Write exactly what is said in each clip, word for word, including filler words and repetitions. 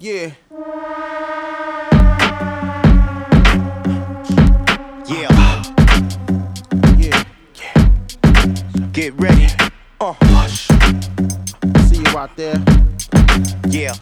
Yeah. Yeah. Yeah. Get ready. Uh. See you out there. Yeah.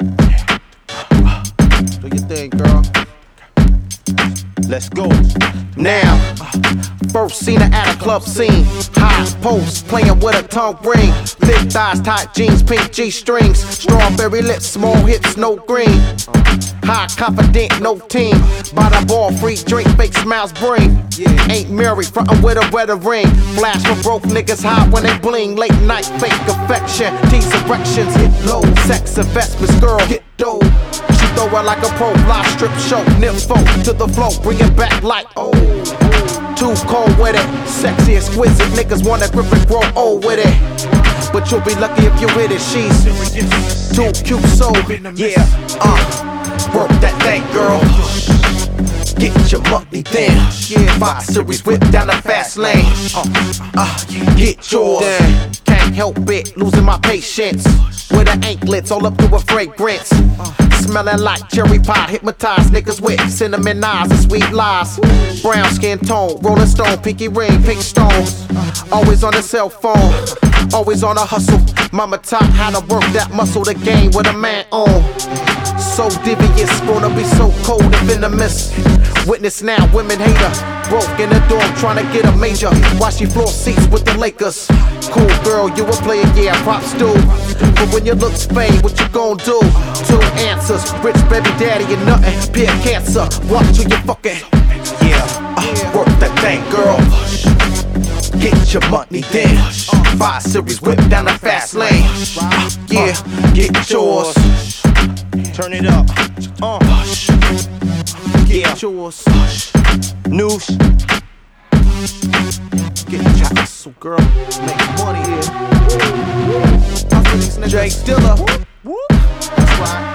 Do your thing, girl. Let's go. Now, first seen her at a club scene. High post, playing with a tongue ring. Thick thighs, tight jeans, pink G-strings. Strawberry lips, small hips, no green. High confident, no team. By the ball, free drink, fake smiles bring. Ain't married, frontin' with a wedding ring. Flash for broke niggas hot when they bling. Late night, fake affection. Tease erections, hit low. Sex investments, girl, get dough. She throw it like a pro, live strip show. Nympho to the flow, bring it back like oh. Too cold with it, sexy, exquisite. Niggas wanna grip and grow old with it. But you'll be lucky if you hit it. She's too cute, so yeah. Uh, work that thing, girl. Get your money then. Yeah, five series whip down the fast lane. Uh, uh, get yours. Damn, can't help it, losing my patience. With her anklets all up to her fragrance. Smelling like cherry pie, hypnotized niggas with cinnamon eyes and sweet lies. Brown skin tone, rolling stone, pinky ring, pink stones. Always on the cell phone, always on a hustle. Mama taught how to work that muscle, the game with a man on. So devious, gonna be so cold and venomous. Witness now, women hate her. Broke in the dorm, trying to get a major. While she floor seats with the Lakers. Cool girl, you a player, yeah, props do. But when your looks fade, what you gon' do? Two answers, rich baby daddy and nothing. Peer cancer, watch who you fucking. Yeah, uh, work that thing, girl. Get your money then. Five series whip down the fast lane. Uh, yeah, get yours. Turn it up. Uh. Yeah. Get yours. News. Get your hustle, girl. Make money here. Jake Dilla. That's right.